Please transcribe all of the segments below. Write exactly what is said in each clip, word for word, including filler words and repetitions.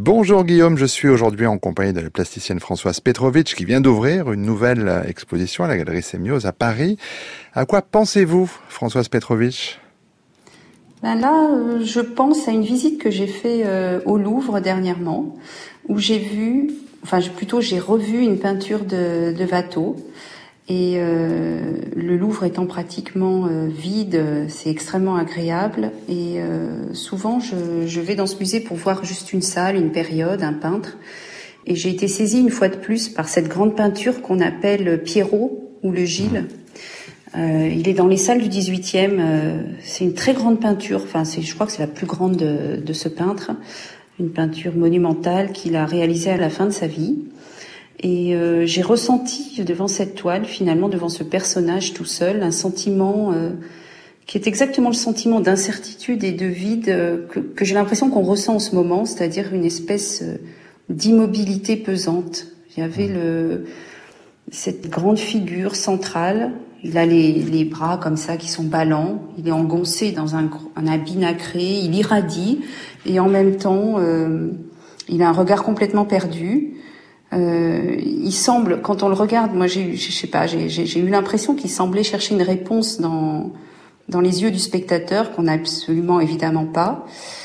Bonjour Guillaume, je suis aujourd'hui en compagnie de la plasticienne Françoise Petrovitch qui vient d'ouvrir une nouvelle exposition à la Galerie Sémiose à Paris. À quoi pensez-vous, Françoise Petrovitch ? Ben là, euh, je pense à une visite que j'ai faite euh, au Louvre dernièrement, où j'ai vu, enfin plutôt j'ai revu une peinture de, de Watteau. Et euh, le Louvre étant pratiquement euh, vide, c'est extrêmement agréable. Et euh, souvent, je, je vais dans ce musée pour voir juste une salle, une période, un peintre. Et j'ai été saisie une fois de plus par cette grande peinture qu'on appelle Pierrot ou le Gilles. Euh, il est dans les salles du dix-huitième. Euh, c'est une très grande peinture. Enfin, c'est, je crois que c'est la plus grande de, de ce peintre. Une peinture monumentale qu'il a réalisée à la fin de sa vie. Et euh, j'ai ressenti devant cette toile, finalement, devant ce personnage tout seul, un sentiment euh, qui est exactement le sentiment d'incertitude et de vide euh, que, que j'ai l'impression qu'on ressent en ce moment, c'est-à-dire une espèce euh, d'immobilité pesante. Il y avait le, cette grande figure centrale, il a les, les bras comme ça qui sont ballants, il est engoncé dans un, un habit nacré, il irradie, et en même temps, euh, il a un regard complètement perdu. Euh, il semble, quand on le regarde, moi j'ai, je sais pas, j'ai, j'ai, j'ai eu l'impression qu'il semblait chercher une réponse dans dans les yeux du spectateur qu'on n'a absolument évidemment pas.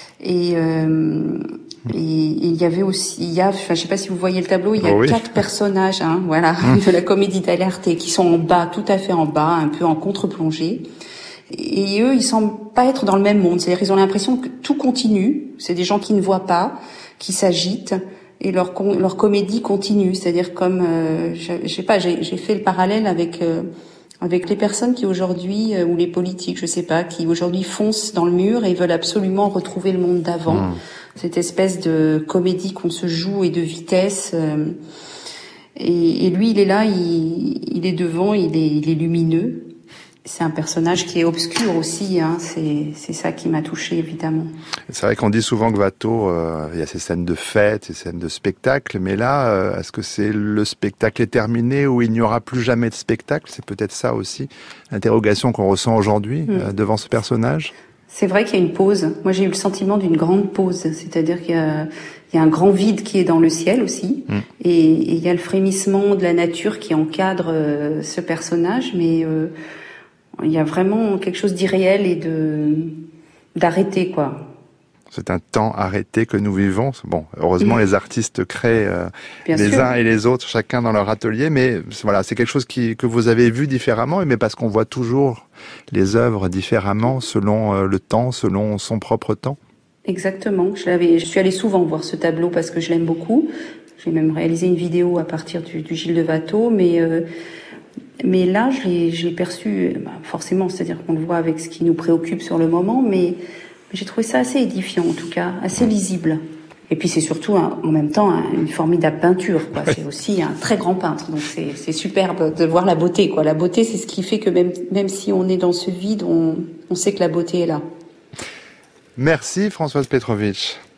Et euh, et il y avait aussi, il y a, enfin je sais pas si vous voyez le tableau, il y a oh oui. quatre personnages, hein, voilà, de la comédie dell'arte qui sont en bas, tout à fait en bas, un peu en contre-plongée. Et eux, ils semblent pas être dans le même monde. C'est-à-dire, ils ont l'impression que tout continue. C'est des gens qui ne voient pas, qui s'agitent. Et leur leur comédie continue, c'est-à-dire comme euh, je, je sais pas, j'ai j'ai fait le parallèle avec euh, avec les personnes qui aujourd'hui euh, ou les politiques, je sais pas, qui aujourd'hui foncent dans le mur et veulent absolument retrouver le monde d'avant. Mmh. Cette espèce de comédie qu'on se joue et de vitesse. Euh, et, et lui, il est là, il, il est devant, il est il est lumineux. C'est un personnage qui est obscur aussi, hein. C'est, c'est ça qui m'a touchée, évidemment. C'est vrai qu'on dit souvent que Watteau, euh, il y a ces scènes de fête, ces scènes de spectacle, mais là, euh, est-ce que c'est le spectacle est terminé ou il n'y aura plus jamais de spectacle ? C'est peut-être ça aussi, l'interrogation qu'on ressent aujourd'hui mmh. euh, devant ce personnage. C'est vrai qu'il y a une pause. Moi, j'ai eu le sentiment d'une grande pause, c'est-à-dire qu'il y a, il y a un grand vide qui est dans le ciel aussi, mmh. et, et il y a le frémissement de la nature qui encadre euh, ce personnage, mais... Euh, il y a vraiment quelque chose d'irréel et de d'arrêté, quoi. C'est un temps arrêté que nous vivons. Bon, heureusement, mmh. les artistes créent euh, les sûr. uns et les autres, chacun dans leur atelier, mais voilà, c'est quelque chose qui, que vous avez vu différemment, mais parce qu'on voit toujours les œuvres différemment, selon euh, le temps, selon son propre temps. Exactement. Je l'avais, je suis allée souvent voir ce tableau parce que je l'aime beaucoup. J'ai même réalisé une vidéo à partir du, du Gilles de Watteau, mais euh, Mais là, je l'ai, je l'ai perçu, bah forcément, c'est-à-dire qu'on le voit avec ce qui nous préoccupe sur le moment, mais, mais j'ai trouvé ça assez édifiant, en tout cas, assez lisible. Et puis c'est surtout, un, en même temps, un, une formidable peinture, quoi. C'est aussi un très grand peintre, donc c'est, c'est superbe de voir la beauté, quoi. La beauté, c'est ce qui fait que même, même si on est dans ce vide, on, on sait que la beauté est là. Merci Françoise Petrovitch.